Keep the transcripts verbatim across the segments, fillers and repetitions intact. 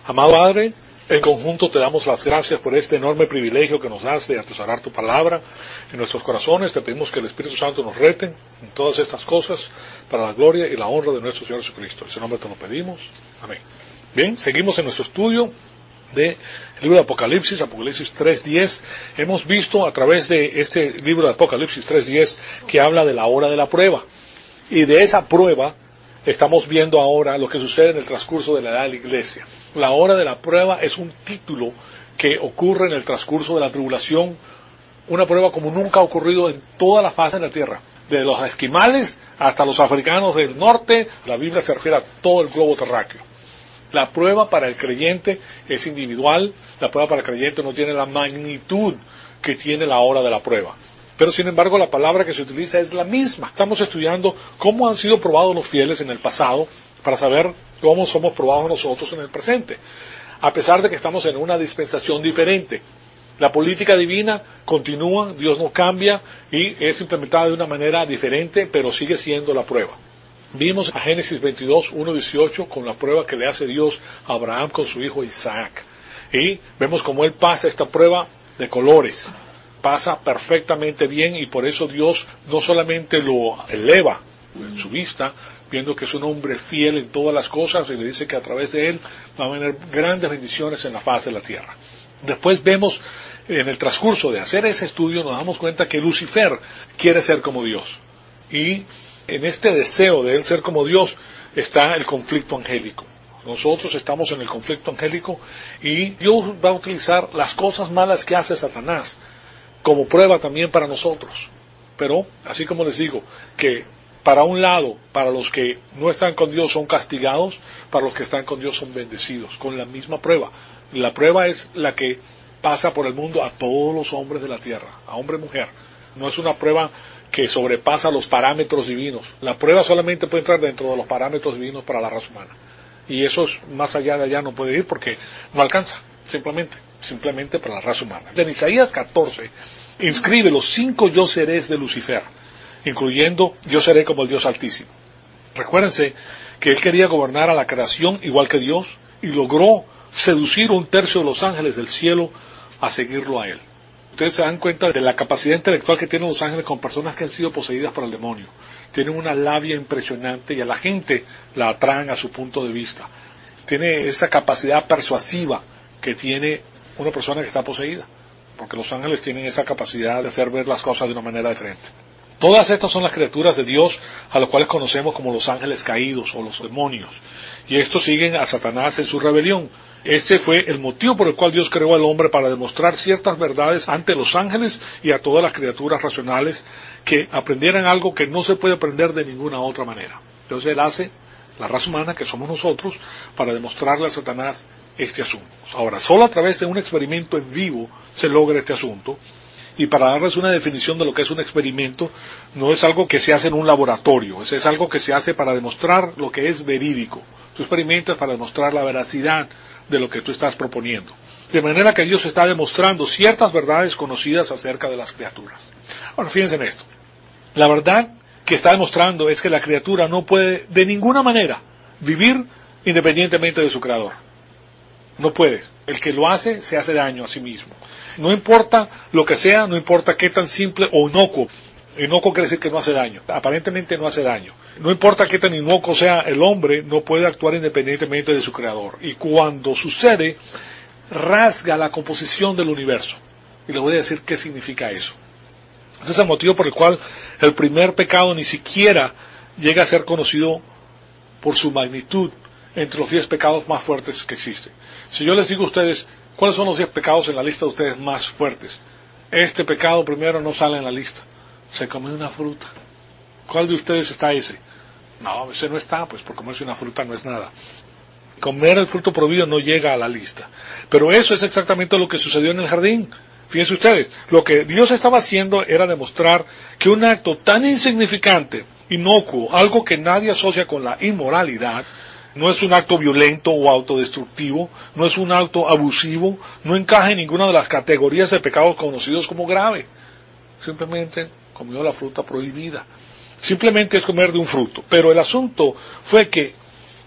Amado Padre, en conjunto te damos las gracias por este enorme privilegio que nos das de atesorar tu palabra en nuestros corazones. Te pedimos que el Espíritu Santo nos rete en todas estas cosas para la gloria y la honra de nuestro Señor Jesucristo. En ese nombre te lo pedimos. Amén. Bien, seguimos en nuestro estudio del libro de Apocalipsis, Apocalipsis tres diez. Hemos visto a través de este libro de Apocalipsis tres diez que habla de la hora de la prueba. Y de esa prueba estamos viendo ahora lo que sucede en el transcurso de la edad de la iglesia. La hora de la prueba es un título que ocurre en el transcurso de la tribulación, una prueba como nunca ha ocurrido en toda la faz de la tierra. De los esquimales hasta los africanos del norte, la Biblia se refiere a todo el globo terráqueo. La prueba para el creyente es individual, la prueba para el creyente no tiene la magnitud que tiene la hora de la prueba. Pero sin embargo la palabra que se utiliza es la misma. Estamos estudiando cómo han sido probados los fieles en el pasado para saber cómo somos probados nosotros en el presente. A pesar de que estamos en una dispensación diferente. La política divina continúa, Dios no cambia y es implementada de una manera diferente, pero sigue siendo la prueba. Vimos a Génesis veintidós, uno dieciocho con la prueba que le hace Dios a Abraham con su hijo Isaac. Y vemos cómo él pasa esta prueba de colores. Pasa perfectamente bien y por eso Dios no solamente lo eleva en su vista, viendo que es un hombre fiel en todas las cosas y le dice que a través de él va a venir grandes bendiciones en la faz de la tierra. Después vemos en el transcurso de hacer ese estudio nos damos cuenta que Lucifer quiere ser como Dios y en este deseo de él ser como Dios está el conflicto angélico. Nosotros estamos en el conflicto angélico y Dios va a utilizar las cosas malas que hace Satanás como prueba también para nosotros. Pero, así como les digo, que para un lado, para los que no están con Dios son castigados, para los que están con Dios son bendecidos, con la misma prueba. La prueba es la que pasa por el mundo a todos los hombres de la tierra, a hombre y mujer. No es una prueba que sobrepasa los parámetros divinos. La prueba solamente puede entrar dentro de los parámetros divinos para la raza humana. Y eso es más allá de allá no puede ir porque no alcanza, simplemente. simplemente para la raza humana. En Isaías catorce, inscribe los cinco yo serés de Lucifer, incluyendo yo seré como el Dios Altísimo. Recuérdense que él quería gobernar a la creación igual que Dios y logró seducir un tercio de los ángeles del cielo a seguirlo a él. Ustedes se dan cuenta de la capacidad intelectual que tienen los ángeles con personas que han sido poseídas por el demonio. Tienen una labia impresionante y a la gente la atraen a su punto de vista. Tiene esa capacidad persuasiva que tiene una persona que está poseída, porque los ángeles tienen esa capacidad de hacer ver las cosas de una manera diferente. Todas estas son las criaturas de Dios a los cuales conocemos como los ángeles caídos o los demonios, y estos siguen a Satanás en su rebelión. Este fue el motivo por el cual Dios creó al hombre, para demostrar ciertas verdades ante los ángeles y a todas las criaturas racionales que aprendieran algo que no se puede aprender de ninguna otra manera. Entonces él hace la raza humana, que somos nosotros, para demostrarle a Satanás este asunto. Ahora, solo a través de un experimento en vivo se logra este asunto, y para darles una definición de lo que es un experimento, no es algo que se hace en un laboratorio, es, es algo que se hace para demostrar lo que es verídico. Tú experimentas para demostrar la veracidad de lo que tú estás proponiendo. De manera que Dios está demostrando ciertas verdades conocidas acerca de las criaturas. Ahora, fíjense en esto. La verdad que está demostrando es que la criatura no puede de ninguna manera vivir independientemente de su creador. No puede. El que lo hace, se hace daño a sí mismo. No importa lo que sea, no importa qué tan simple o inocuo. Inocuo quiere decir que no hace daño. Aparentemente no hace daño. No importa qué tan inocuo sea el hombre, no puede actuar independientemente de su creador. Y cuando sucede, rasga la composición del universo. Y les voy a decir qué significa eso. Ese es el motivo por el cual el primer pecado ni siquiera llega a ser conocido por su magnitud entre los diez pecados más fuertes que existen. Si yo les digo a ustedes, ¿cuáles son los diez pecados en la lista de ustedes más fuertes? Este pecado primero no sale en la lista. Se comió una fruta. ¿Cuál de ustedes está ese? No, ese no está, pues por comerse una fruta no es nada. Comer el fruto prohibido no llega a la lista. Pero eso es exactamente lo que sucedió en el jardín. Fíjense ustedes, lo que Dios estaba haciendo era demostrar que un acto tan insignificante, inocuo, algo que nadie asocia con la inmoralidad, no es un acto violento o autodestructivo, no es un acto abusivo, no encaja en ninguna de las categorías de pecados conocidos como grave. Simplemente comió la fruta prohibida. Simplemente es comer de un fruto. Pero el asunto fue que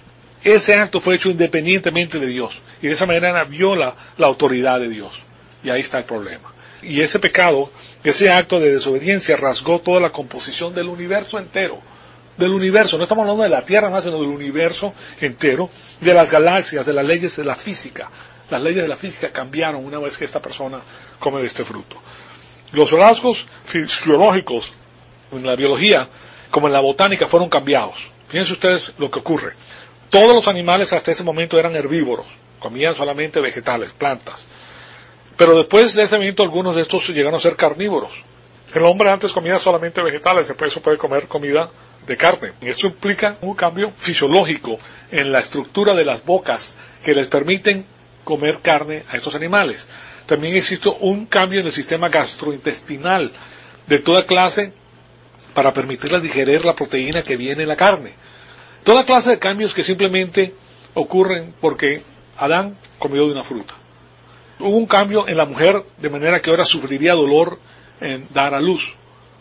ese acto fue hecho independientemente de Dios, y de esa manera viola la autoridad de Dios, y ahí está el problema. Y ese pecado, ese acto de desobediencia rasgó toda la composición del universo entero, del universo, no estamos hablando de la Tierra más, sino del universo entero, de las galaxias, de las leyes de la física. Las leyes de la física cambiaron una vez que esta persona come de este fruto. Los rasgos fisiológicos en la biología, como en la botánica, fueron cambiados. Fíjense ustedes lo que ocurre. Todos los animales hasta ese momento eran herbívoros, comían solamente vegetales, plantas. Pero después de ese momento algunos de estos llegaron a ser carnívoros. El hombre antes comía solamente vegetales, después eso puede comer comida de carne. Y eso implica un cambio fisiológico en la estructura de las bocas que les permiten comer carne a estos animales. También existe un cambio en el sistema gastrointestinal de toda clase para permitirles digerir la proteína que viene en la carne. Toda clase de cambios que simplemente ocurren porque Adán comió de una fruta. Hubo un cambio en la mujer de manera que ahora sufriría dolor en dar a luz.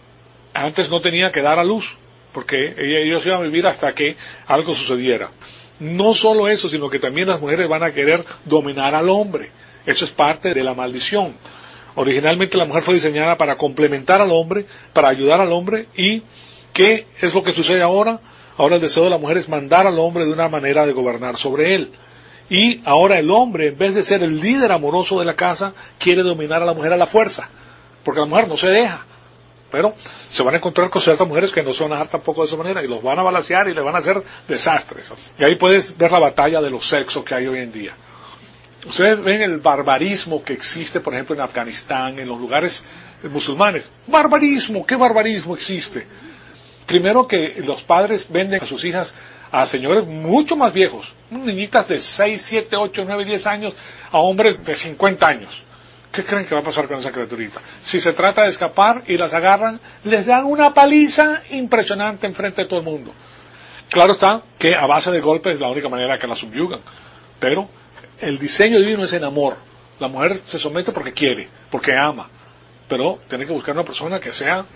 Antes no tenía que dar a luz porque ellos iban a vivir hasta que algo sucediera. No solo eso, sino que también las mujeres van a querer dominar al hombre. Eso es parte de la maldición. Originalmente la mujer fue diseñada para complementar al hombre, para ayudar al hombre. ¿Y qué es lo que sucede ahora? Ahora el deseo de la mujer es mandar al hombre de una manera de gobernar sobre él. Y ahora el hombre, en vez de ser el líder amoroso de la casa, quiere dominar a la mujer a la fuerza. Porque la mujer no se deja. Pero se van a encontrar con ciertas mujeres que no se van a dejar tampoco de esa manera y los van a balancear y le van a hacer desastres. Y ahí puedes ver la batalla de los sexos que hay hoy en día. Ustedes ven el barbarismo que existe, por ejemplo, en Afganistán, en los lugares musulmanes. ¡Barbarismo! ¿Qué barbarismo existe? Primero que los padres venden a sus hijas a señores mucho más viejos, niñitas de seis, siete, ocho, nueve, diez años, a hombres de cincuenta años. ¿Qué creen que va a pasar con esa criaturita? Si se trata de escapar y las agarran, les dan una paliza impresionante enfrente de todo el mundo. Claro está que a base de golpes es la única manera que la subyugan, pero el diseño divino es en amor. La mujer se somete porque quiere, porque ama, pero tiene que buscar una persona que sea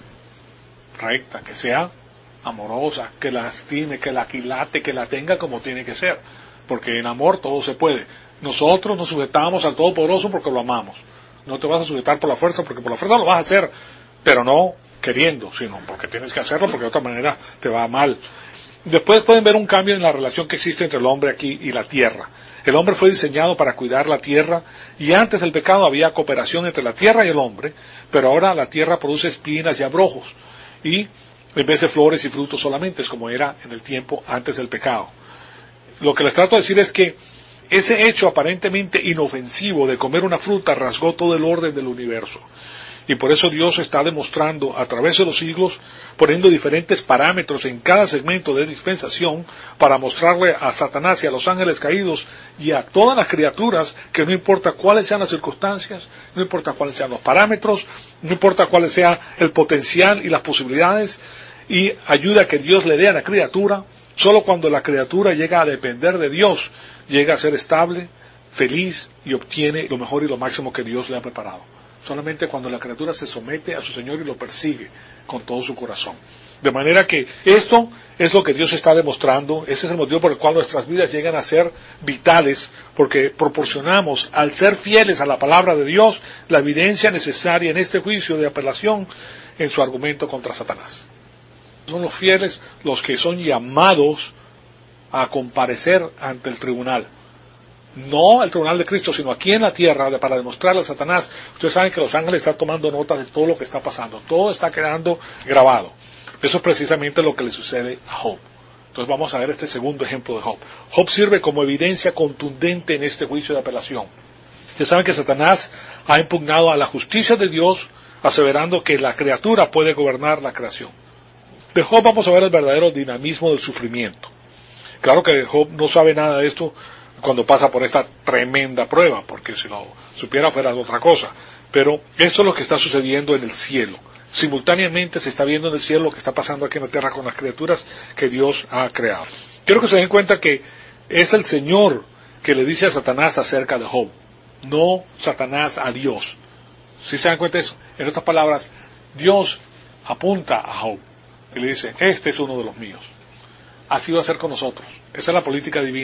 recta, que sea amorosa, que la estime, que la aquilate, que la tenga como tiene que ser, porque en amor todo se puede. Nosotros nos sujetamos al Todopoderoso porque lo amamos. No te vas a sujetar por la fuerza, porque por la fuerza lo vas a hacer, pero no queriendo, sino porque tienes que hacerlo, porque de otra manera te va mal. Después pueden ver un cambio en la relación que existe entre el hombre aquí y la tierra. El hombre fue diseñado para cuidar la tierra, y antes del pecado había cooperación entre la tierra y el hombre, pero ahora la tierra produce espinas y abrojos, y en vez de flores y frutos solamente, es como era en el tiempo antes del pecado. Lo que les trato de decir es que ese hecho aparentemente inofensivo de comer una fruta rasgó todo el orden del universo. Y por eso Dios está demostrando a través de los siglos, poniendo diferentes parámetros en cada segmento de dispensación para mostrarle a Satanás y a los ángeles caídos y a todas las criaturas que no importa cuáles sean las circunstancias, no importa cuáles sean los parámetros, no importa cuál sea el potencial y las posibilidades y ayuda que Dios le dé a la criatura, solo cuando la criatura llega a depender de Dios, llega a ser estable, feliz y obtiene lo mejor y lo máximo que Dios le ha preparado. Solamente cuando la criatura se somete a su Señor y lo persigue con todo su corazón. De manera que esto es lo que Dios está demostrando, ese es el motivo por el cual nuestras vidas llegan a ser vitales, porque proporcionamos, al ser fieles a la palabra de Dios, la evidencia necesaria en este juicio de apelación en su argumento contra Satanás. Son los fieles los que son llamados a comparecer ante el tribunal. No el tribunal de Cristo, sino aquí en la tierra, para demostrarle a Satanás. Ustedes saben que los ángeles están tomando nota de todo lo que está pasando. Todo está quedando grabado. Eso es precisamente lo que le sucede a Job. Entonces vamos a ver este segundo ejemplo de Job. Job sirve como evidencia contundente en este juicio de apelación. Ustedes saben que Satanás ha impugnado a la justicia de Dios, aseverando que la criatura puede gobernar la creación. De Job vamos a ver el verdadero dinamismo del sufrimiento. Claro que Job no sabe nada de esto cuando pasa por esta tremenda prueba, porque si lo supiera fuera otra cosa. Pero esto es lo que está sucediendo en el cielo. Simultáneamente se está viendo en el cielo lo que está pasando aquí en la tierra con las criaturas que Dios ha creado. Quiero que se den cuenta que es el Señor que le dice a Satanás acerca de Job, no Satanás a Dios. ¿Sí se dan cuenta de eso? En otras palabras, Dios apunta a Job y le dice, este es uno de los míos. Así va a ser con nosotros. Esa es la política divina.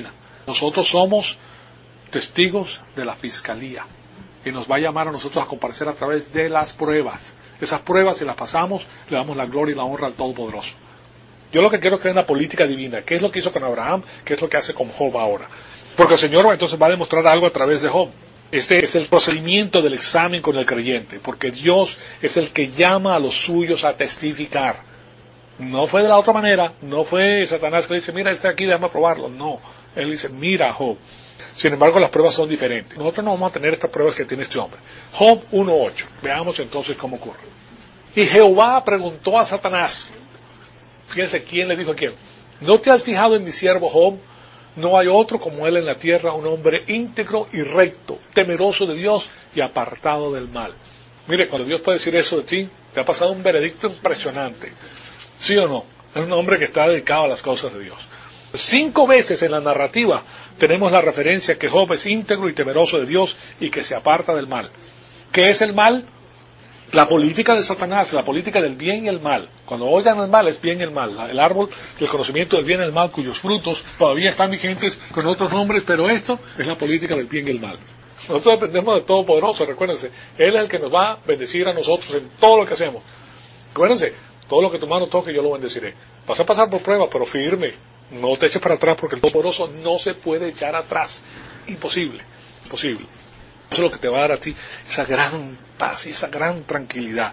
Nosotros somos testigos de la fiscalía y nos va a llamar a nosotros a comparecer a través de las pruebas. Esas pruebas, si las pasamos, le damos la gloria y la honra al Todopoderoso. Yo lo que quiero es que es una política divina. ¿Qué es lo que hizo con Abraham? ¿Qué es lo que hace con Job ahora? Porque el Señor entonces va a demostrar algo a través de Job. Este es el procedimiento del examen con el creyente, porque Dios es el que llama a los suyos a testificar. No fue de la otra manera, no fue Satanás que le dice, mira, este aquí, déjame probarlo. No, él dice, mira, Job. Sin embargo, las pruebas son diferentes. Nosotros no vamos a tener estas pruebas que tiene este hombre. Job uno ocho. Veamos entonces cómo ocurre. Y Jehová preguntó a Satanás, fíjense quién le dijo a quién, ¿no te has fijado en mi siervo Job? No hay otro como él en la tierra, un hombre íntegro y recto, temeroso de Dios y apartado del mal. Mire, cuando Dios puede decir eso de ti, te ha pasado un veredicto impresionante. ¿Sí o no? Es un hombre que está dedicado a las cosas de Dios. Cinco veces en la narrativa tenemos la referencia que Job es íntegro y temeroso de Dios y que se aparta del mal. ¿Qué es el mal? La política de Satanás, la política del bien y el mal. Cuando oigan el mal, es bien y el mal. El árbol del conocimiento del bien y el mal, cuyos frutos todavía están vigentes con otros nombres, pero esto es la política del bien y el mal. Nosotros dependemos del Todopoderoso, recuérdense. Él es el que nos va a bendecir a nosotros en todo lo que hacemos. Acuérdense, todo lo que tu mano toque yo lo bendeciré. Vas a pasar por prueba, pero firme. No te eches para atrás porque el Todopoderoso no se puede echar atrás. Imposible, imposible. Eso es lo que te va a dar a ti esa gran paz y esa gran tranquilidad.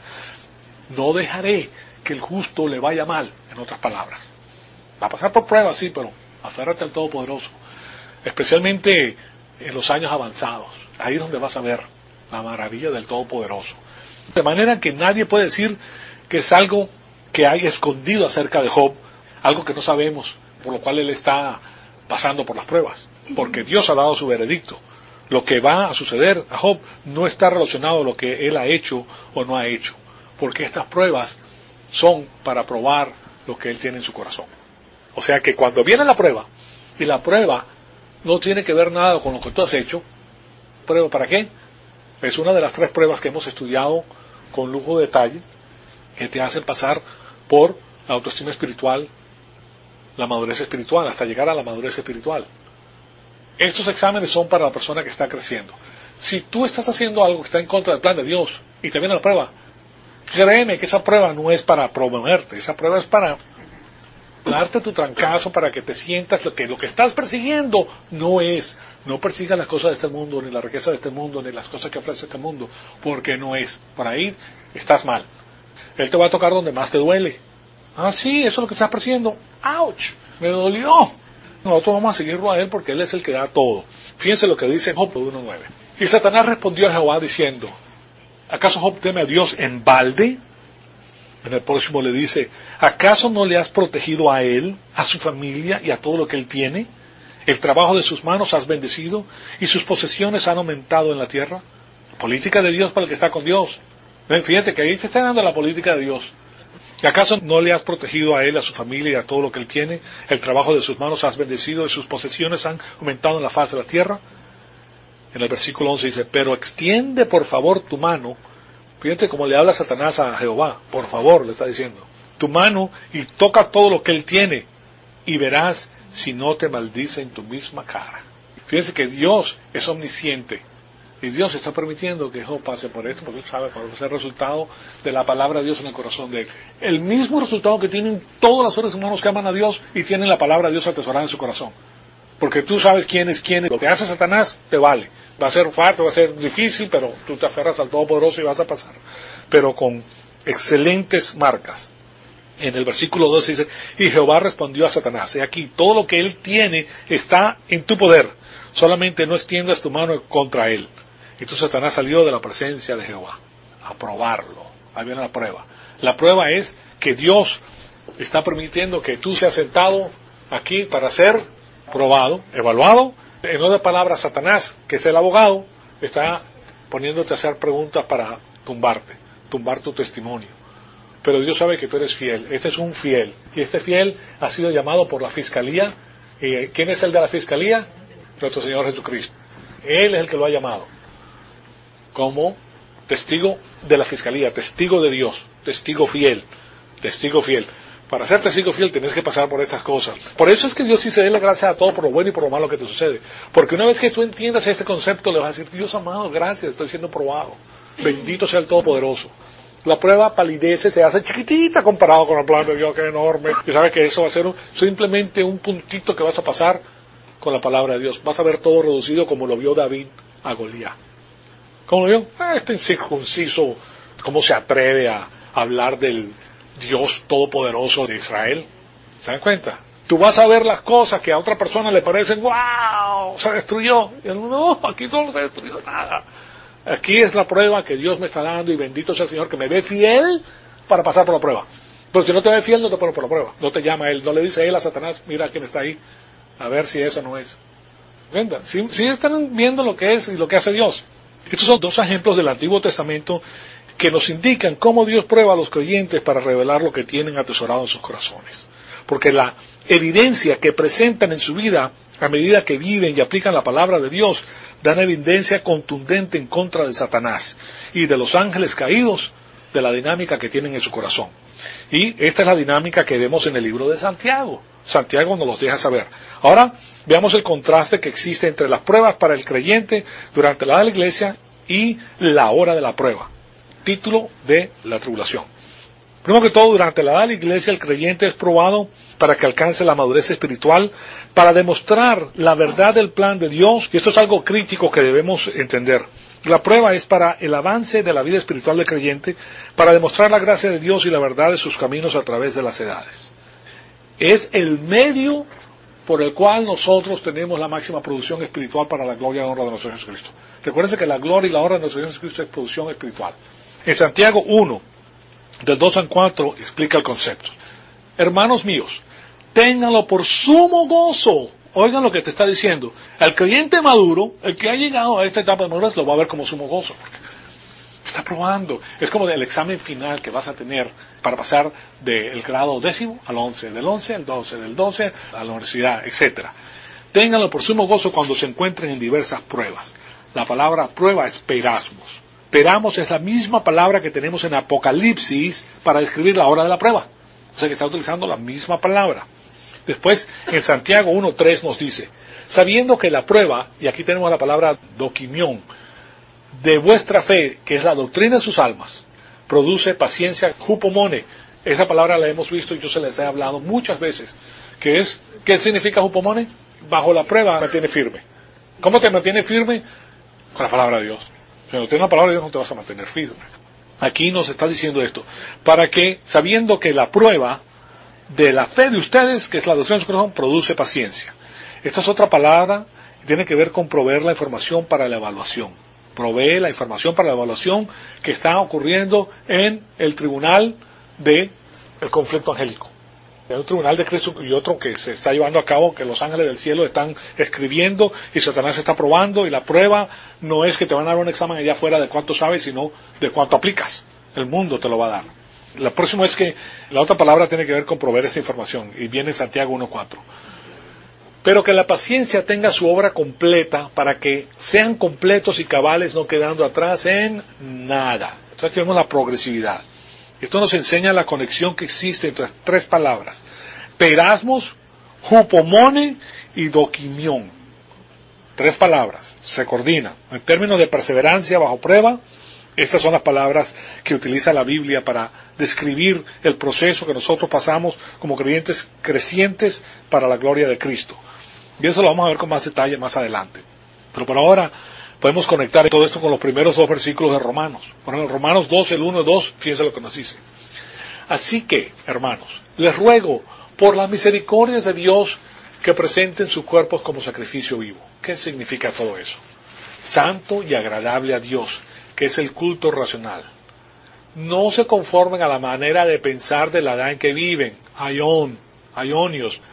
No dejaré que el justo le vaya mal, en otras palabras. Va a pasar por pruebas, sí, pero aférrate al Todopoderoso. Especialmente en los años avanzados. Ahí es donde vas a ver la maravilla del Todopoderoso. De manera que nadie puede decir que es algo que hay escondido acerca de Job, algo que no sabemos, por lo cual él está pasando por las pruebas. Porque Dios ha dado su veredicto. Lo que va a suceder a Job no está relacionado a lo que él ha hecho o no ha hecho, porque estas pruebas son para probar lo que él tiene en su corazón. O sea que cuando viene la prueba, y la prueba no tiene que ver nada con lo que tú has hecho, ¿prueba para qué? Es una de las tres pruebas que hemos estudiado con lujo de detalle, que te hacen pasar por la autoestima espiritual, la madurez espiritual, hasta llegar a la madurez espiritual. Estos exámenes son para la persona que está creciendo. Si tú estás haciendo algo que está en contra del plan de Dios y te viene la prueba, créeme que esa prueba no es para promoverte, esa prueba es para darte tu trancazo, para que te sientas lo que lo que estás persiguiendo no es. No persigas las cosas de este mundo, ni la riqueza de este mundo, ni las cosas que ofrece este mundo, porque no es. Por ahí estás mal. Él te va a tocar donde más te duele. Ah, sí, eso es lo que estás persiguiendo. ¡Auch! Me dolió. Nosotros vamos a seguirlo a él porque él es el que da todo. Fíjense lo que dice Job uno nueve. Y Satanás respondió a Jehová diciendo, ¿acaso Job teme a Dios en balde? En el próximo le dice, ¿acaso no le has protegido a él, a su familia y a todo lo que él tiene? ¿El trabajo de sus manos has bendecido y sus posesiones han aumentado en la tierra? Política de Dios para el que está con Dios. Ven, fíjate que ahí te está dando la política de Dios. ¿Y acaso no le has protegido a él, a su familia y a todo lo que él tiene? ¿El trabajo de sus manos has bendecido y sus posesiones han aumentado en la faz de la tierra? En el versículo once dice, pero extiende por favor tu mano. Fíjate cómo le habla Satanás a Jehová. Por favor, le está diciendo. Tu mano y toca todo lo que él tiene y verás si no te maldice en tu misma cara. Fíjense que Dios es omnisciente. Y Dios está permitiendo que Job pase por esto, porque Él sabe cuál es el resultado de la palabra de Dios en el corazón de él. El mismo resultado que tienen todos los seres humanos que aman a Dios y tienen la palabra de Dios atesorada en su corazón. Porque tú sabes quién es quién. Lo que hace Satanás te vale. Va a ser fuerte, va a ser difícil, pero tú te aferras al Todopoderoso y vas a pasar. Pero con excelentes marcas. En el versículo doce dice, y Jehová respondió a Satanás, he aquí, todo lo que él tiene está en tu poder, solamente no extiendas tu mano contra él. Entonces Satanás salió de la presencia de Jehová a probarlo. Ahí viene la prueba. La prueba es que Dios está permitiendo que tú seas sentado aquí para ser probado, evaluado. En otras palabras, Satanás, que es el abogado, está poniéndote a hacer preguntas para tumbarte, tumbar tu testimonio. Pero Dios sabe que tú eres fiel. Este es un fiel. Y este fiel ha sido llamado por la fiscalía. Eh, ¿Quién es el de la fiscalía? Nuestro Señor Jesucristo. Él es el que lo ha llamado. Como testigo de la fiscalía, testigo de Dios, testigo fiel, testigo fiel. Para ser testigo fiel tienes que pasar por estas cosas. Por eso es que Dios sí se dé la gracia a todo por lo bueno y por lo malo que te sucede. Porque una vez que tú entiendas este concepto, le vas a decir, Dios amado, gracias, estoy siendo probado. Bendito sea el Todopoderoso. La prueba palidece, se hace chiquitita comparado con el plan de Dios, que es enorme. Y sabes que eso va a ser un, simplemente un puntito que vas a pasar con la palabra de Dios. Vas a ver todo reducido como lo vio David a Goliat. ¿Cómo lo vio? Ah, este incircunciso, ¿cómo se atreve a hablar del Dios Todopoderoso de Israel? ¿Se dan cuenta? Tú vas a ver las cosas que a otra persona le parecen, ¡wow! Se destruyó. Y él, no, aquí no se destruyó nada. Aquí es la prueba que Dios me está dando y bendito sea el Señor que me ve fiel para pasar por la prueba. Pero si no te ve fiel, no te pone por la prueba. No te llama Él, no le dice Él a Satanás, mira quién está ahí, a ver si eso no es. ¿Entiendes? Si, si están viendo lo que es y lo que hace Dios. Estos son dos ejemplos del Antiguo Testamento que nos indican cómo Dios prueba a los creyentes para revelar lo que tienen atesorado en sus corazones. Porque la evidencia que presentan en su vida, a medida que viven y aplican la palabra de Dios, dan evidencia contundente en contra de Satanás y de los ángeles caídos, de la dinámica que tienen en su corazón. Y esta es la dinámica que vemos en el libro de Santiago. Santiago nos los deja saber. Ahora veamos el contraste que existe entre las pruebas para el creyente durante la edad de la iglesia y la hora de la prueba. Título de la tribulación. Primero que todo, durante la edad de la iglesia el creyente es probado para que alcance la madurez espiritual, para demostrar la verdad del plan de Dios, y esto es algo crítico que debemos entender. La prueba es para el avance de la vida espiritual del creyente, para demostrar la gracia de Dios y la verdad de sus caminos a través de las edades. Es el medio por el cual nosotros tenemos la máxima producción espiritual para la gloria y honra de nuestro Señor Jesucristo. Recuérdense que la gloria y la honra de nuestro Señor Jesucristo es producción espiritual. En Santiago uno, del dos al cuatro, explica el concepto. Hermanos míos, ténganlo por sumo gozo. Oigan lo que te está diciendo. El creyente maduro, el que ha llegado a esta etapa de madurez, lo va a ver como sumo gozo. Porque está probando. Es como el examen final que vas a tener para pasar del grado décimo al once, del once al doce, del doce a la universidad, etcétera. Ténganlo por sumo gozo cuando se encuentren en diversas pruebas. La palabra prueba es perasmos. Peramos es la misma palabra que tenemos en Apocalipsis para describir la hora de la prueba. O sea que está utilizando la misma palabra. Después, en Santiago uno tres nos dice, sabiendo que la prueba, y aquí tenemos la palabra doquimión, de vuestra fe, que es la doctrina de sus almas, produce paciencia, hupomone. Esa palabra la hemos visto y yo se les he hablado muchas veces. ¿Qué es? ¿Qué significa hupomone? Bajo la prueba me mantiene firme. ¿Cómo te mantiene firme? Con la palabra de Dios. Si no tienes la palabra de Dios no te vas a mantener firme. Aquí nos está diciendo esto, para que, sabiendo que la prueba de la fe de ustedes, que es la doctrina de su corazón, produce paciencia. Esta es otra palabra que tiene que ver con proveer la información para la evaluación. Provee la información para la evaluación que está ocurriendo en el tribunal del conflicto angélico. Hay un tribunal de Cristo y otro que se está llevando a cabo, que los ángeles del cielo están escribiendo y Satanás está probando, y la prueba no es que te van a dar un examen allá afuera de cuánto sabes, sino de cuánto aplicas. El mundo te lo va a dar. La próxima es que la otra palabra tiene que ver con proveer esa información, y viene en Santiago uno cuatro. Pero que la paciencia tenga su obra completa para que sean completos y cabales, no quedando atrás en nada. Entonces aquí vemos la progresividad. Esto nos enseña la conexión que existe entre tres palabras. Perasmos, hupomone y doquimión. Tres palabras, se coordinan. En términos de perseverancia bajo prueba, estas son las palabras que utiliza la Biblia para describir el proceso que nosotros pasamos como creyentes crecientes para la gloria de Cristo. Y eso lo vamos a ver con más detalle más adelante. Pero por ahora podemos conectar todo esto con los primeros dos versículos de Romanos. Por ejemplo, Romanos dos, el uno y dos, fíjense lo que nos dice. Así que, hermanos, les ruego por las misericordias de Dios que presenten sus cuerpos como sacrificio vivo. ¿Qué significa todo eso? Santo y agradable a Dios, que es el culto racional. No se conformen a la manera de pensar de la edad en que viven, aion, aionios,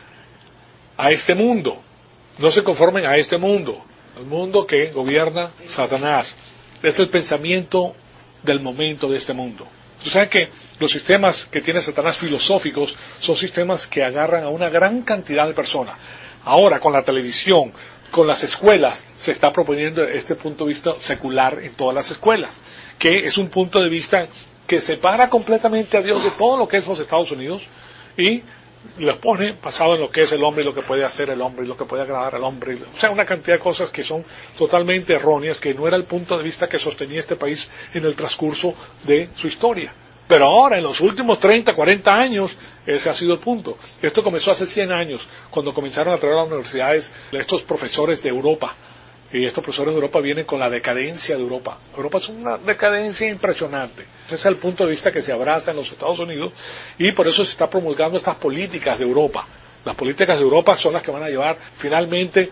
a este mundo. No se conformen a este mundo, el mundo que gobierna Satanás. Es el pensamiento del momento de este mundo. Tú sabes que los sistemas que tiene Satanás filosóficos son sistemas que agarran a una gran cantidad de personas. Ahora, con la televisión, con las escuelas, se está proponiendo este punto de vista secular en todas las escuelas, que es un punto de vista que separa completamente a Dios de todo lo que es los Estados Unidos y les pone basado en lo que es el hombre y lo que puede hacer el hombre y lo que puede agradar al hombre. O sea, una cantidad de cosas que son totalmente erróneas, que no era el punto de vista que sostenía este país en el transcurso de su historia. Pero ahora, en los últimos treinta, cuarenta años, ese ha sido el punto. Esto comenzó hace cien años, cuando comenzaron a traer a las universidades estos profesores de Europa. Y estos profesores de Europa vienen con la decadencia de Europa. Europa es una decadencia impresionante. Ese es el punto de vista que se abraza en los Estados Unidos y por eso se está promulgando estas políticas de Europa. Las políticas de Europa son las que van a llevar finalmente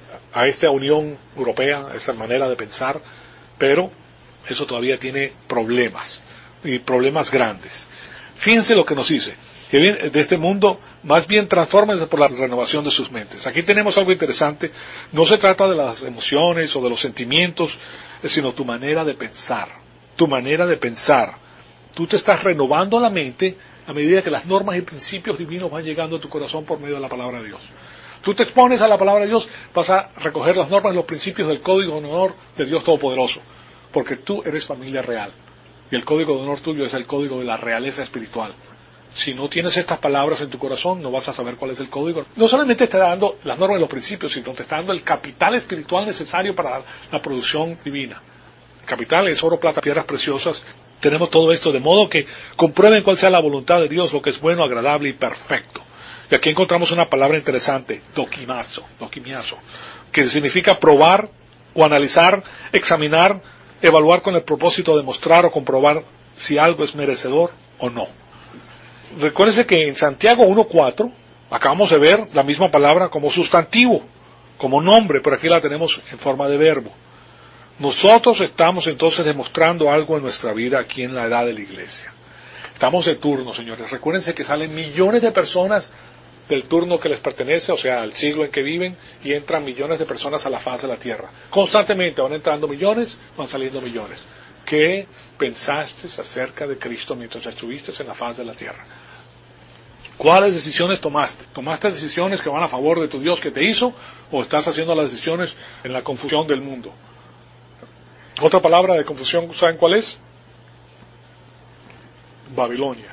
a esta Unión Europea, a esa manera de pensar, pero eso todavía tiene problemas, y problemas grandes. Fíjense lo que nos dice, que bien, de este mundo, más bien transfórmense por la renovación de sus mentes. Aquí tenemos algo interesante, no se trata de las emociones o de los sentimientos, sino tu manera de pensar, tu manera de pensar. Tú te estás renovando la mente a medida que las normas y principios divinos van llegando a tu corazón por medio de la palabra de Dios. Tú te expones a la palabra de Dios, vas a recoger las normas y los principios del código de honor de Dios Todopoderoso, porque tú eres familia real, y el código de honor tuyo es el código de la realeza espiritual. Si no tienes estas palabras en tu corazón, no vas a saber cuál es el código. No solamente te está dando las normas y los principios, sino te está dando el capital espiritual necesario para la producción divina. El capital es oro, plata, piedras preciosas. Tenemos todo esto de modo que comprueben cuál sea la voluntad de Dios, lo que es bueno, agradable y perfecto. Y aquí encontramos una palabra interesante, dokimazo, dokimiazo, que significa probar o analizar, examinar, evaluar con el propósito de mostrar o comprobar si algo es merecedor o no. Recuérdense que en Santiago uno cuatro acabamos de ver la misma palabra como sustantivo, como nombre, pero aquí la tenemos en forma de verbo. Nosotros estamos entonces demostrando algo en nuestra vida aquí en la edad de la iglesia. Estamos de turno, señores. Recuérdense que salen millones de personas del turno que les pertenece, o sea, al siglo en que viven, y entran millones de personas a la faz de la tierra. Constantemente van entrando millones, van saliendo millones. ¿Qué pensaste acerca de Cristo mientras estuviste en la faz de la tierra? ¿Cuáles decisiones tomaste? ¿Tomaste decisiones que van a favor de tu Dios que te hizo o estás haciendo las decisiones en la confusión del mundo? Otra palabra de confusión, ¿saben cuál es? Babilonia.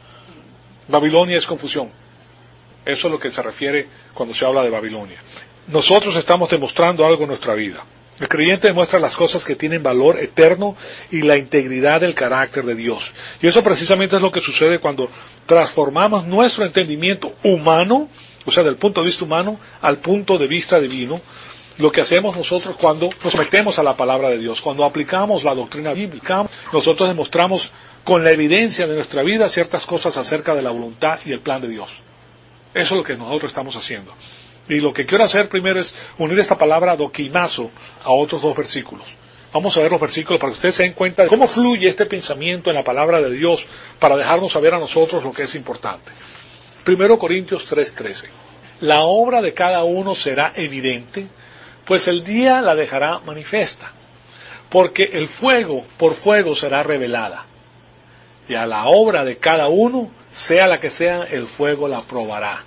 Babilonia es confusión. Eso es lo que se refiere cuando se habla de Babilonia. Nosotros estamos demostrando algo en nuestra vida. El creyente demuestra las cosas que tienen valor eterno y la integridad del carácter de Dios. Y eso precisamente es lo que sucede cuando transformamos nuestro entendimiento humano, o sea, del punto de vista humano, al punto de vista divino. Lo que hacemos nosotros cuando nos metemos a la palabra de Dios, cuando aplicamos la doctrina bíblica, nosotros demostramos con la evidencia de nuestra vida ciertas cosas acerca de la voluntad y el plan de Dios. Eso es lo que nosotros estamos haciendo. Y lo que quiero hacer primero es unir esta palabra dokimazo a otros dos versículos. Vamos a ver los versículos para que ustedes se den cuenta de cómo fluye este pensamiento en la palabra de Dios para dejarnos saber a nosotros lo que es importante. Primero Corintios tres trece. La obra de cada uno será evidente, pues el día la dejará manifiesta, porque el fuego por fuego será revelada, y a la obra de cada uno, sea la que sea, el fuego la probará.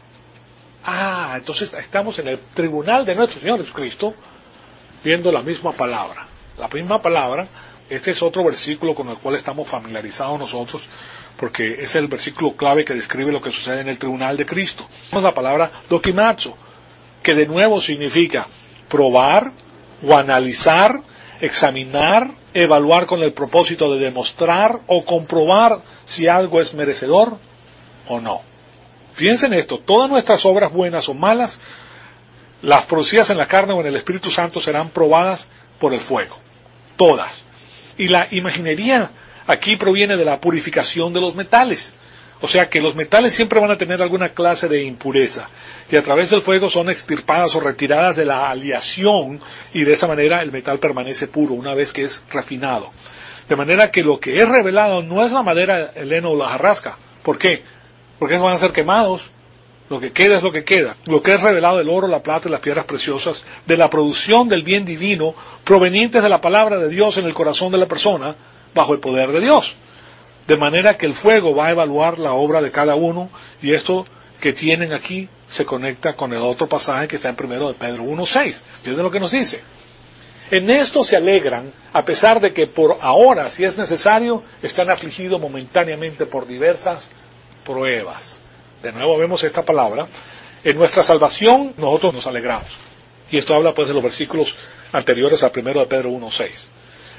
Ah, entonces estamos en el tribunal de nuestro Señor Jesucristo, viendo la misma palabra. La misma palabra, este es otro versículo con el cual estamos familiarizados nosotros, porque es el versículo clave que describe lo que sucede en el tribunal de Cristo. Es la palabra dokimazo, que de nuevo significa probar o analizar, examinar, evaluar con el propósito de demostrar o comprobar si algo es merecedor o no. Fíjense en esto, todas nuestras obras buenas o malas, las producidas en la carne o en el Espíritu Santo serán probadas por el fuego. Todas. Y la imaginería aquí proviene de la purificación de los metales. O sea que los metales siempre van a tener alguna clase de impureza. Y a través del fuego son extirpadas o retiradas de la aleación y de esa manera el metal permanece puro una vez que es refinado. De manera que lo que es revelado no es la madera, el heno o la jarrasca. ¿Por qué? Porque esos van a ser quemados. Lo que queda es lo que queda. Lo que es revelado el oro, la plata y las piedras preciosas de la producción del bien divino provenientes de la palabra de Dios en el corazón de la persona bajo el poder de Dios. De manera que el fuego va a evaluar la obra de cada uno y esto que tienen aquí se conecta con el otro pasaje que está en primero de Pedro uno seis. Fíjense lo que nos dice. En esto se alegran, a pesar de que por ahora, si es necesario, están afligidos momentáneamente por diversas pruebas. De nuevo vemos esta palabra. En nuestra salvación nosotros nos alegramos. Y esto habla pues de los versículos anteriores al primero de Pedro uno seis.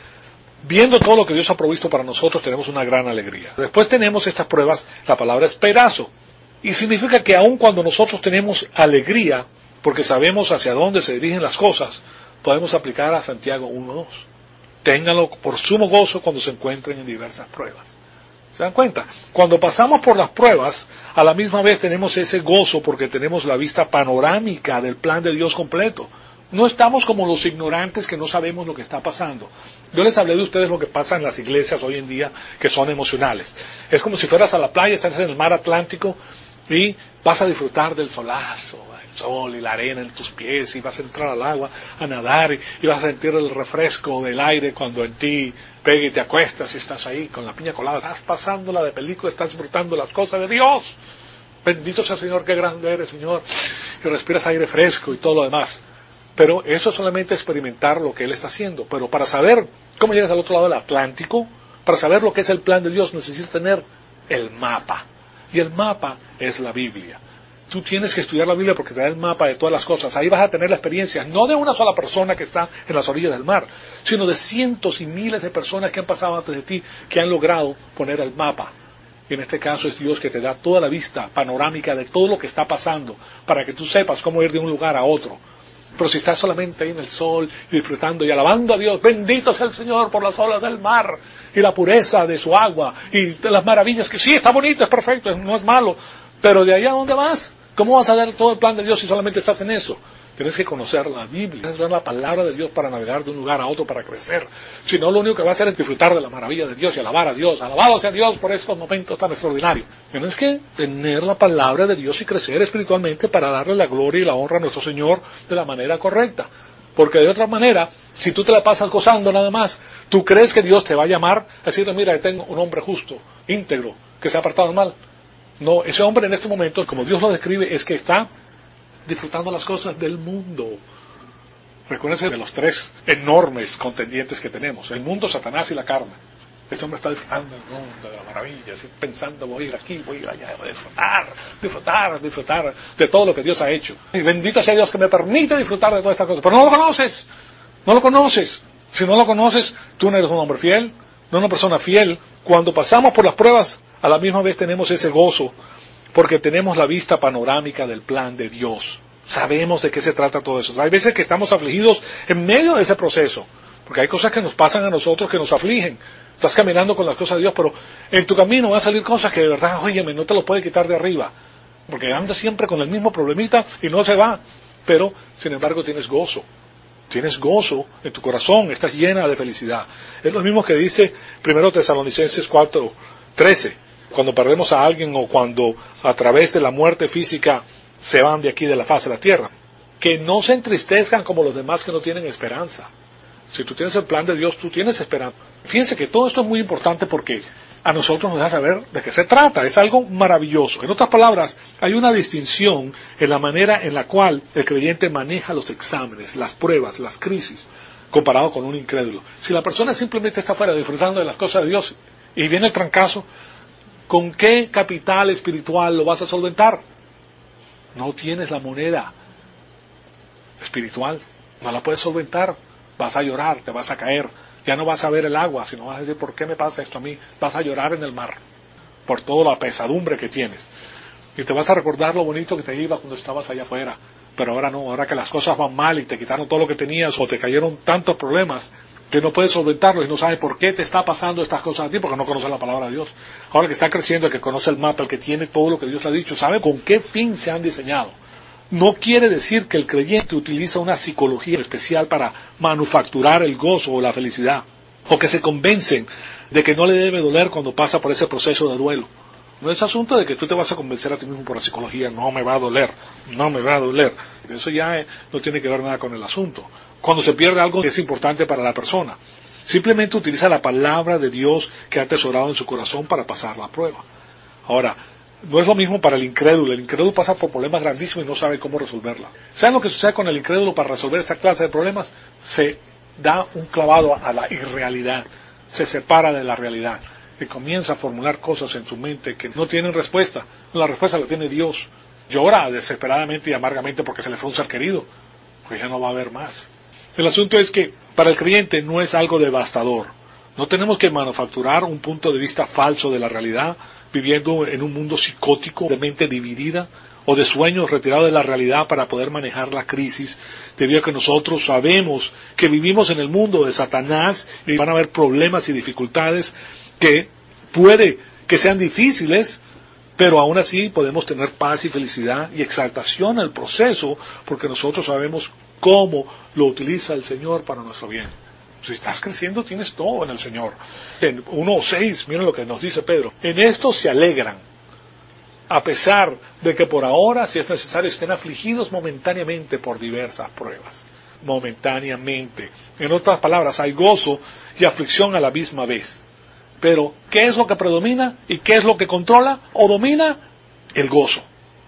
Viendo todo lo que Dios ha provisto para nosotros, tenemos una gran alegría. Después tenemos estas pruebas, la palabra es perazo. Y significa que aun cuando nosotros tenemos alegría, porque sabemos hacia dónde se dirigen las cosas, podemos aplicar a Santiago uno dos. Ténganlo por sumo gozo cuando se encuentren en diversas pruebas. ¿Se dan cuenta? Cuando pasamos por las pruebas, a la misma vez tenemos ese gozo porque tenemos la vista panorámica del plan de Dios completo. No estamos como los ignorantes que no sabemos lo que está pasando. Yo les hablé de ustedes lo que pasa en las iglesias hoy en día, que son emocionales. Es como si fueras a la playa, estás en el mar Atlántico y vas a disfrutar del solazo, el sol y la arena en tus pies, y vas a entrar al agua a nadar y, y vas a sentir el refresco del aire cuando en ti pega y te acuestas y estás ahí con la piña colada. Estás pasándola de película, estás disfrutando las cosas de Dios. Bendito sea el Señor, qué grande eres, Señor. Y respiras aire fresco y todo lo demás. Pero eso es solamente experimentar lo que Él está haciendo. Pero para saber cómo llegas al otro lado del Atlántico, para saber lo que es el plan de Dios, necesitas tener el mapa. Y el mapa es la Biblia. Tú tienes que estudiar la Biblia porque te da el mapa de todas las cosas. Ahí vas a tener la experiencia, no de una sola persona que está en las orillas del mar, sino de cientos y miles de personas que han pasado antes de ti, que han logrado poner el mapa. Y en este caso es Dios que te da toda la vista panorámica de todo lo que está pasando, para que tú sepas cómo ir de un lugar a otro. Pero si estás solamente ahí en el sol, disfrutando y alabando a Dios, bendito sea el Señor por las olas del mar, y la pureza de su agua, y de las maravillas, que sí, está bonito, es perfecto, no es malo, pero de allá, ¿dónde vas? ¿Cómo vas a dar todo el plan de Dios si solamente estás en eso? Tienes que conocer la Biblia, tienes que conocer la palabra de Dios para navegar de un lugar a otro, para crecer. Si no, lo único que va a hacer es disfrutar de la maravilla de Dios y alabar a Dios. Alabado sea Dios por estos momentos tan extraordinarios. Tienes que tener la palabra de Dios y crecer espiritualmente para darle la gloria y la honra a nuestro Señor de la manera correcta. Porque de otra manera, si tú te la pasas gozando nada más, tú crees que Dios te va a llamar a decirle, mira, tengo un hombre justo, íntegro, que se ha apartado del mal. No, ese hombre en este momento, como Dios lo describe, es que está disfrutando las cosas del mundo. Recuérdense de los tres enormes contendientes que tenemos, el mundo, Satanás y la carne. Ese hombre está disfrutando del mundo, de la maravilla, así, pensando, voy a ir aquí, voy a ir allá, voy a disfrutar, disfrutar, disfrutar de todo lo que Dios ha hecho. Y bendito sea Dios que me permite disfrutar de todas estas cosas. Pero no lo conoces, no lo conoces. Si no lo conoces, tú no eres un hombre fiel, no una persona fiel. Cuando pasamos por las pruebas, a la misma vez tenemos ese gozo, porque tenemos la vista panorámica del plan de Dios. Sabemos de qué se trata todo eso. Hay veces que estamos afligidos en medio de ese proceso, porque hay cosas que nos pasan a nosotros que nos afligen. Estás caminando con las cosas de Dios, pero en tu camino van a salir cosas que de verdad, óyeme, no te lo puede quitar de arriba, porque andas siempre con el mismo problemita y no se va. Pero, sin embargo, tienes gozo. Tienes gozo en tu corazón, estás llena de felicidad. Es lo mismo que dice primero Tesalonicenses cuatro trece. Cuando perdemos a alguien o cuando a través de la muerte física se van de aquí de la faz de la tierra, que no se entristezcan como los demás que no tienen esperanza. Si tú tienes el plan de Dios, tú tienes esperanza. Fíjense que todo esto es muy importante porque a nosotros nos da saber de qué se trata. Es algo maravilloso. En otras palabras, hay una distinción en la manera en la cual el creyente maneja los exámenes, las pruebas, las crisis, comparado con un incrédulo. Si la persona simplemente está fuera disfrutando de las cosas de Dios y viene el trancazo, ¿con qué capital espiritual lo vas a solventar? No tienes la moneda espiritual, no la puedes solventar, vas a llorar, te vas a caer, ya no vas a ver el agua, sino vas a decir, ¿por qué me pasa esto a mí? Vas a llorar en el mar, por toda la pesadumbre que tienes, y te vas a recordar lo bonito que te iba cuando estabas allá afuera, pero ahora no, ahora que las cosas van mal y te quitaron todo lo que tenías, o te cayeron tantos problemas, que no puedes solventarlos y no sabes por qué te está pasando estas cosas a ti, porque no conoces la palabra de Dios. Ahora que está creciendo, el que conoce el mapa, el que tiene todo lo que Dios le ha dicho, sabe con qué fin se han diseñado. No quiere decir que el creyente utiliza una psicología especial para manufacturar el gozo o la felicidad, o que se convencen de que no le debe doler cuando pasa por ese proceso de duelo. No es asunto de que tú te vas a convencer a ti mismo por la psicología, no me va a doler, no me va a doler. Eso ya no tiene que ver nada con el asunto. Cuando se pierde algo que es importante para la persona, simplemente utiliza la palabra de Dios que ha atesorado en su corazón para pasar la prueba. Ahora, no es lo mismo para el incrédulo. El incrédulo pasa por problemas grandísimos y no sabe cómo resolverla. ¿Saben lo que sucede con el incrédulo para resolver esa clase de problemas? Se da un clavado a la irrealidad, se separa de la realidad y comienza a formular cosas en su mente que no tienen respuesta. La respuesta la tiene Dios. Llora desesperadamente y amargamente porque se le fue un ser querido, porque ya no va a haber más. El asunto es que para el creyente no es algo devastador. No tenemos que manufacturar un punto de vista falso de la realidad, viviendo en un mundo psicótico, de mente dividida, o de sueños retirados de la realidad para poder manejar la crisis, debido a que nosotros sabemos que vivimos en el mundo de Satanás y van a haber problemas y dificultades que puede que sean difíciles, pero aún así podemos tener paz y felicidad y exaltación al proceso, porque nosotros sabemos cómo lo utiliza el Señor para nuestro bien. Si estás creciendo, tienes todo en el Señor. En uno seis, miren lo que nos dice Pedro. En esto se alegran, a pesar de que por ahora, si es necesario, estén afligidos momentáneamente por diversas pruebas. Momentáneamente. En otras palabras, hay gozo y aflicción a la misma vez. Pero, ¿qué es lo que predomina y qué es lo que controla o domina? El gozo.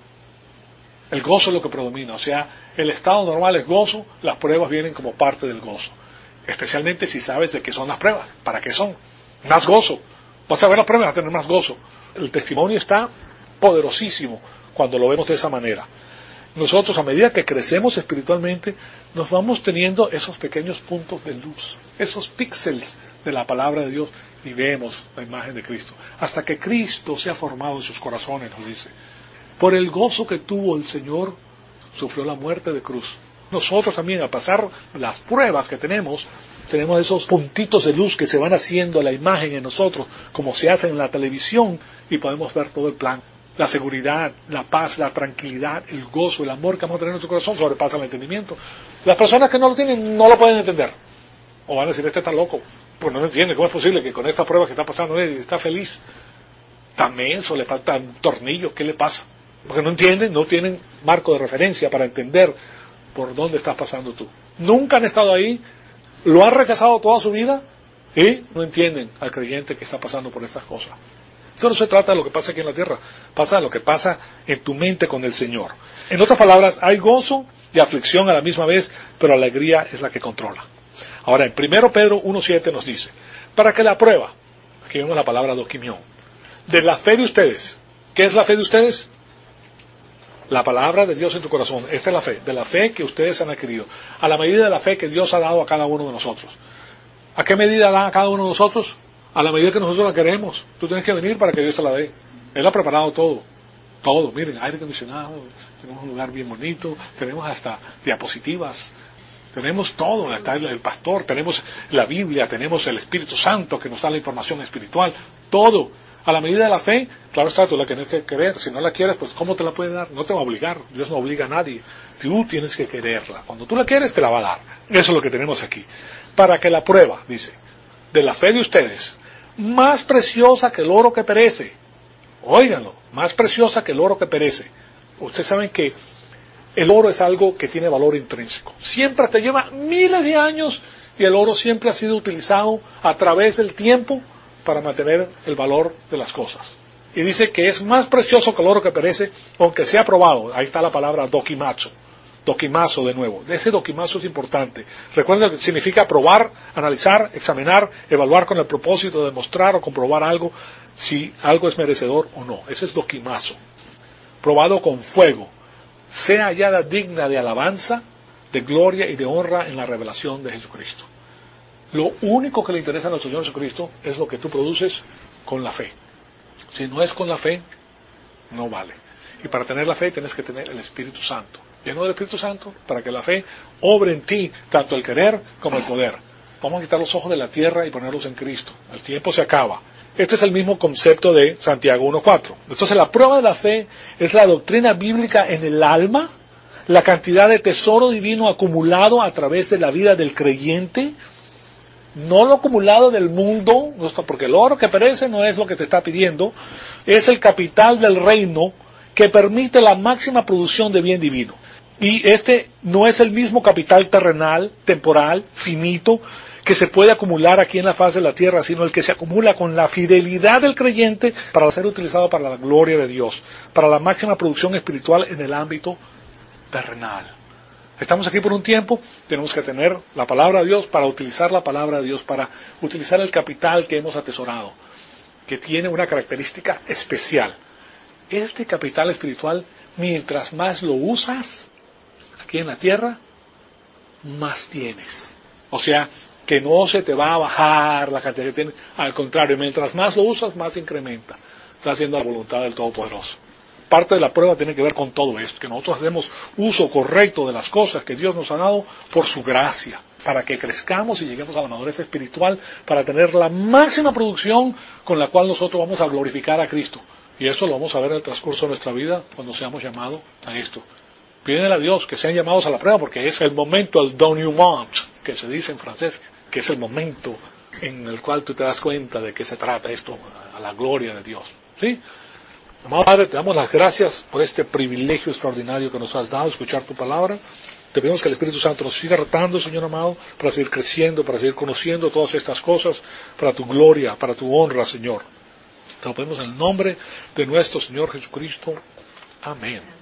El gozo es lo que predomina. O sea, el estado normal es gozo, las pruebas vienen como parte del gozo. Especialmente si sabes de qué son las pruebas, para qué son. Más gozo. Vas a ver las pruebas, vas a tener más gozo. El testimonio está poderosísimo cuando lo vemos de esa manera. Nosotros, a medida que crecemos espiritualmente, nos vamos teniendo esos pequeños puntos de luz, esos píxeles de la palabra de Dios, y vemos la imagen de Cristo, hasta que Cristo sea formado en sus corazones, nos dice. Por el gozo que tuvo el Señor, sufrió la muerte de cruz. Nosotros también, a pasar las pruebas que tenemos, tenemos esos puntitos de luz que se van haciendo la imagen en nosotros, como se hace en la televisión, y podemos ver todo el plan. La seguridad, la paz, la tranquilidad, el gozo, el amor que vamos a tener en nuestro corazón sobrepasa el entendimiento. Las personas que no lo tienen no lo pueden entender. O van a decir, este está loco. Pues no lo entiende. ¿Cómo es posible que con estas pruebas que está pasando él está feliz? Tan menso, le faltan tornillos, ¿qué le pasa? Porque no entienden, no tienen marco de referencia para entender por dónde estás pasando tú. Nunca han estado ahí, lo han rechazado toda su vida y no entienden al creyente que está pasando por estas cosas. Esto no se trata de lo que pasa aquí en la tierra, pasa de lo que pasa en tu mente con el Señor. En otras palabras, hay gozo y aflicción a la misma vez, pero la alegría es la que controla. Ahora, en primero Pedro uno siete nos dice, para que la prueba, aquí vemos la palabra doquimión, de la fe de ustedes. ¿Qué es la fe de ustedes? La palabra de Dios en tu corazón. Esta es la fe, de la fe que ustedes han adquirido, a la medida de la fe que Dios ha dado a cada uno de nosotros. ¿A qué medida da a cada uno de nosotros? A la medida que nosotros la queremos. Tú tienes que venir para que Dios te la dé. Él ha preparado todo. Todo. Miren, aire acondicionado, tenemos un lugar bien bonito, tenemos hasta diapositivas, tenemos todo. Está el, el pastor, tenemos la Biblia, tenemos el Espíritu Santo que nos da la información espiritual. Todo. A la medida de la fe, claro está, tú la tienes que querer. Si no la quieres, pues ¿cómo te la puede dar? No te va a obligar. Dios no obliga a nadie. Tú tienes que quererla. Cuando tú la quieres, te la va a dar. Eso es lo que tenemos aquí. Para que la prueba, dice, de la fe de ustedes, más preciosa que el oro que perece. Óiganlo, más preciosa que el oro que perece. Ustedes saben que el oro es algo que tiene valor intrínseco. Siempre te lleva miles de años y el oro siempre ha sido utilizado a través del tiempo para mantener el valor de las cosas. Y dice que es más precioso que el oro que perece, aunque sea probado. Ahí está la palabra dokimazo. Dokimazo de nuevo. Ese dokimazo es importante. Recuerden que significa probar, analizar, examinar, evaluar con el propósito de demostrar o comprobar algo, si algo es merecedor o no. Ese es dokimazo. Probado con fuego. Sea hallada digna de alabanza, de gloria y de honra en la revelación de Jesucristo. Lo único que le interesa a nuestro Señor Jesucristo es lo que tú produces con la fe. Si no es con la fe, no vale. Y para tener la fe tienes que tener el Espíritu Santo. Lleno del Espíritu Santo, para que la fe obre en ti, tanto el querer como el poder. Vamos a quitar los ojos de la tierra y ponerlos en Cristo. El tiempo se acaba. Este es el mismo concepto de Santiago uno cuatro. Entonces la prueba de la fe es la doctrina bíblica en el alma, la cantidad de tesoro divino acumulado a través de la vida del creyente, no lo acumulado del mundo, porque el oro que perece no es lo que te está pidiendo, es el capital del reino que permite la máxima producción de bien divino. Y este no es el mismo capital terrenal, temporal, finito, que se puede acumular aquí en la faz de la tierra, sino el que se acumula con la fidelidad del creyente para ser utilizado para la gloria de Dios, para la máxima producción espiritual en el ámbito terrenal. Estamos aquí por un tiempo, tenemos que tener la palabra de Dios para utilizar la palabra de Dios, para utilizar el capital que hemos atesorado, que tiene una característica especial. Este capital espiritual, mientras más lo usas aquí en la tierra, más tienes. O sea, que no se te va a bajar la cantidad que tienes. Al contrario, mientras más lo usas, más incrementa. Está haciendo la voluntad del Todopoderoso. Parte de la prueba tiene que ver con todo esto, que nosotros hacemos uso correcto de las cosas que Dios nos ha dado por su gracia, para que crezcamos y lleguemos a la madurez espiritual, para tener la máxima producción con la cual nosotros vamos a glorificar a Cristo. Y eso lo vamos a ver en el transcurso de nuestra vida cuando seamos llamados a esto. Pídele a Dios que sean llamados a la prueba, porque es el momento, el denouement, que se dice en francés, que es el momento en el cual tú te das cuenta de que se trata esto a la gloria de Dios. ¿Sí? Amado Padre, te damos las gracias por este privilegio extraordinario que nos has dado, escuchar tu palabra. Te pedimos que el Espíritu Santo nos siga retando, Señor amado, para seguir creciendo, para seguir conociendo todas estas cosas, para tu gloria, para tu honra, Señor. Te lo pedimos en el nombre de nuestro Señor Jesucristo. Amén.